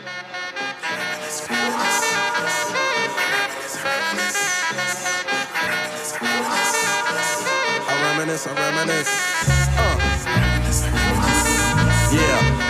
I reminisce. Yeah.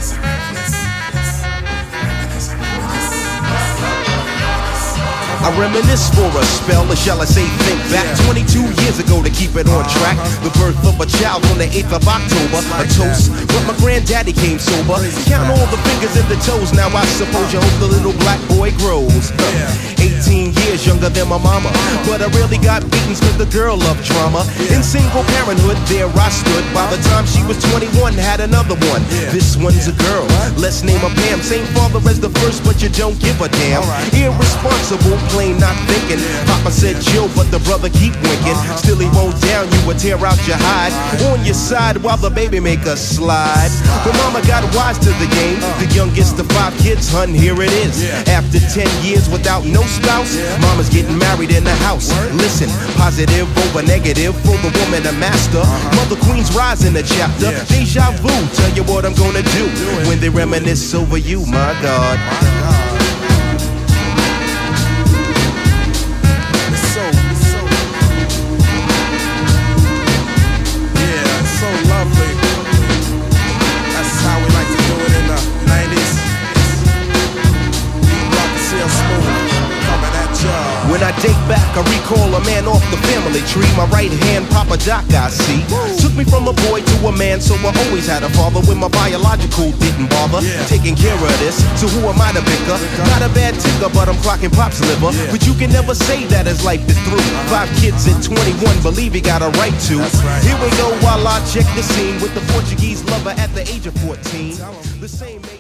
I reminisce for a spell, or shall I say think back 22 years ago to keep it on track. The birth of a child on the 8th of October. A toast, but my granddaddy came sober. Count all the fingers and the toes, now I suppose you hope the little black boy grows. 18 years younger than my mama, but I really got beatings cause the girl loved drama. In single parenthood, there I stood. By the time she was 21, had another one. This one's a girl, let's name her Pam. Same father as the first, but you don't give a damn. Irresponsible, plain not thinking. Papa said chill, but the brother keep winking. Still he won't down you or tear out your hide. On your side while the baby make a slide. But mama got wise to the game. The youngest of 5 kids, hun, here it is. After 10 years without no spouse, mama's getting married in the house. Listen, positive over negative for the woman a master. Mother Queen's rise in the chapter. Deja vu, tell you what I'm gonna do when they reminisce over you, my God. When I date back, I recall a man off the family tree. My right hand, Papa Doc, I see. Took me from a boy to a man, so I always had a father when my biological didn't bother. Taking care of this, so who am I to bicker? Not a bad ticker, but I'm clocking Pop's liver. But you can never say that his life is through. 5 kids at 21, believe he got a right to. Here we go while I check the scene with the Portuguese lover at the age of 14. The same